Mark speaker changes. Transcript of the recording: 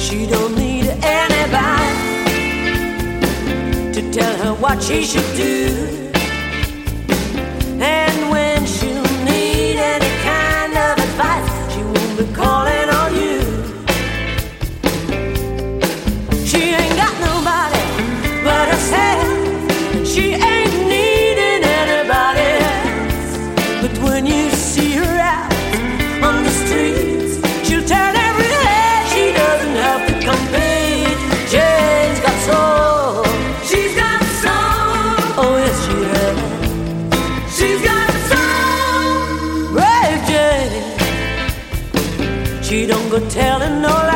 Speaker 1: She don't need anybody to tell her what she should do. And when she'll need any kind of advice, she won't be calling on you. She ain't got nobody but herself. She ain't needing anybody else. But when you see her out on the streets, she'll turn every head. She doesn't have to compete. Jane's got soul. She's got soul. Oh yes, she has. She's got soul. Brave Jane. She don't go telling no lies.